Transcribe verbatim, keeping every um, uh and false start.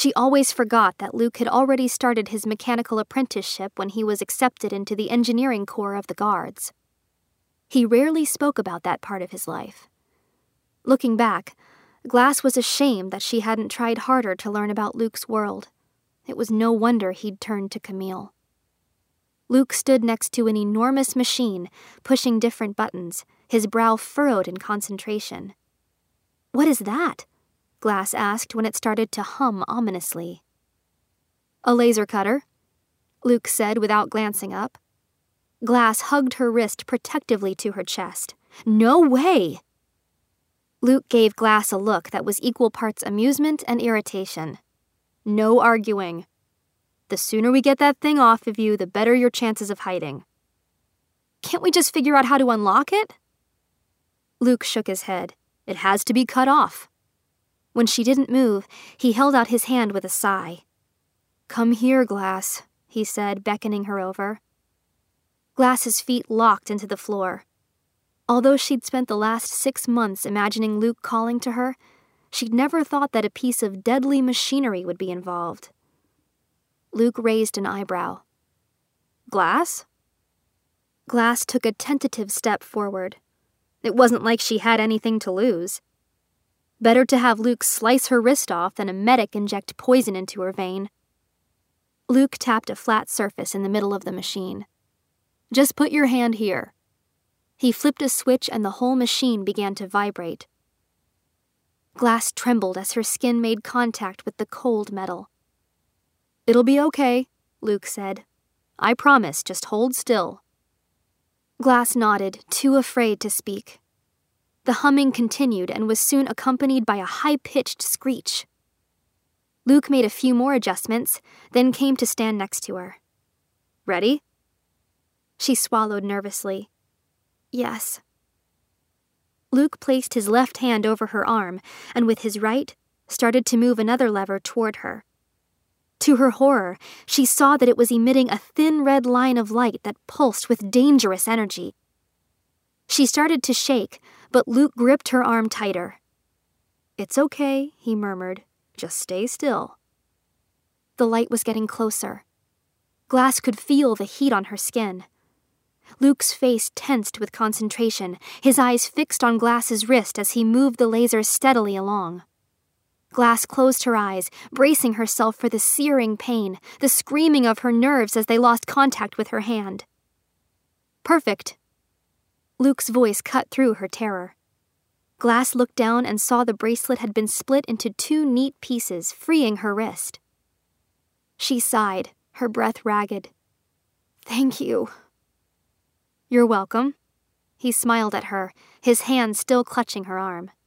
She always forgot that Luke had already started his mechanical apprenticeship when he was accepted into the engineering corps of the Guards. He rarely spoke about that part of his life. Looking back, Glass was ashamed that she hadn't tried harder to learn about Luke's world. It was no wonder he'd turned to Camille. Luke stood next to an enormous machine, pushing different buttons, his brow furrowed in concentration. "What is that?" Glass asked when it started to hum ominously. "A laser cutter," Luke said without glancing up. Glass hugged her wrist protectively to her chest. "No way!" Luke gave Glass a look that was equal parts amusement and irritation. "No arguing. The sooner we get that thing off of you, the better your chances of hiding." "Can't we just figure out how to unlock it?" Luke shook his head. "It has to be cut off." When she didn't move, he held out his hand with a sigh. "Come here, Glass," he said, beckoning her over. Glass's feet locked into the floor. Although she'd spent the last six months imagining Luke calling to her, she'd never thought that a piece of deadly machinery would be involved. Luke raised an eyebrow. "Glass?" Glass took a tentative step forward. It wasn't like she had anything to lose. Better to have Luke slice her wrist off than a medic inject poison into her vein. Luke tapped a flat surface in the middle of the machine. "Just put your hand here." He flipped a switch and the whole machine began to vibrate. Glass trembled as her skin made contact with the cold metal. "It'll be okay," Luke said. "I promise, just hold still." Glass nodded, too afraid to speak. The humming continued and was soon accompanied by a high-pitched screech. Luke made a few more adjustments, then came to stand next to her. "Ready?" She swallowed nervously. "Yes." Luke placed his left hand over her arm and with his right started to move another lever toward her. To her horror, she saw that it was emitting a thin red line of light that pulsed with dangerous energy. She started to shake, but Luke gripped her arm tighter. "It's okay," he murmured. "Just stay still." The light was getting closer. Glass could feel the heat on her skin. Luke's face tensed with concentration, his eyes fixed on Glass's wrist as he moved the laser steadily along. Glass closed her eyes, bracing herself for the searing pain, the screaming of her nerves as they lost contact with her hand. "Perfect." Luke's voice cut through her terror. Glass looked down and saw the bracelet had been split into two neat pieces, freeing her wrist. She sighed, her breath ragged. "Thank you." "You're welcome." He smiled at her, his hand still clutching her arm.